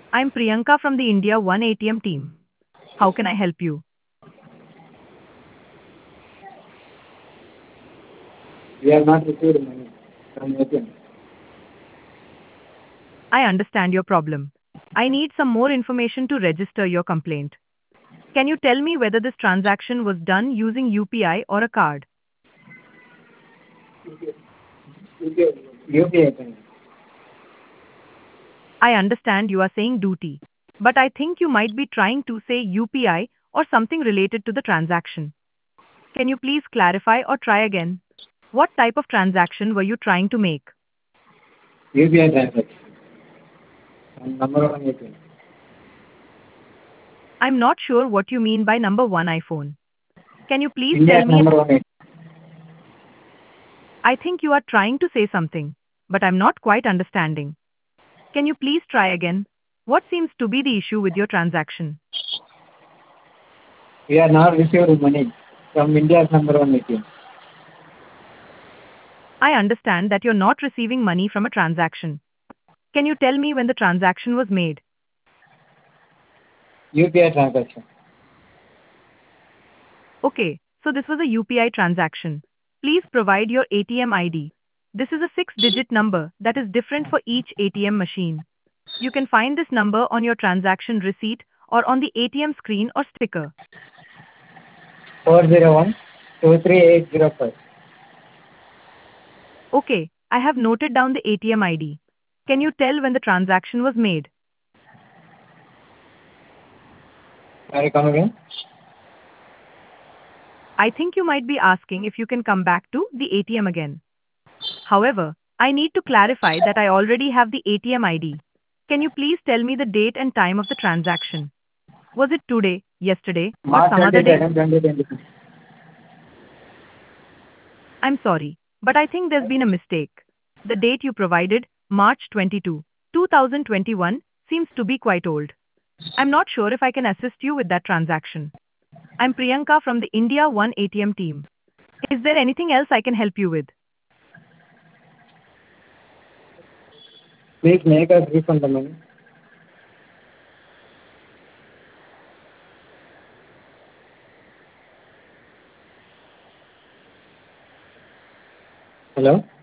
I'm Priyanka from the India One ATM team. How can I help you? We have not received money from ATM. I understand your problem. I need some more information to register your complaint. Can you tell me whether this transaction was done using UPI or a card? UPI payment. I understand you are saying duty, but I think you might be trying to say UPI or something related to the transaction. Can you please clarify or try again? What type of transaction were you trying to make? UPI transaction. And number one ATM. I'm not sure what you mean by number one iPhone. Can you please tell India's me? number one ATM. I think you are trying to say something, but I'm not quite understanding. Can you please try again? What seems to be the issue with your transaction? We are not received money from India's number one ATM. I understand that you're not receiving money from a transaction. Can you tell me when the transaction was made? UPI transaction. Okay, so this was a UPI transaction. Please provide your ATM ID. This is a six-digit number that is different for each ATM machine. You can find this number on your transaction receipt or on the ATM screen or sticker. 401 23805. Okay, I have noted down the ATM ID. Can you tell when the transaction was made? Sorry, come again. I think you might be asking if you can come back to the ATM again. However, I need to clarify that I already have the ATM ID. Can you please tell me the date and time of the transaction? Was it today, yesterday, or March some other day? 22nd, 2026. I'm sorry, but I think there's been a mistake. The date you provided, March 22, 2021, seems to be quite old. I'm not sure if I can assist you with that transaction. I'm Priyanka from the India One ATM team. Is there anything else I can help you with? Please make us refund the money. Hello?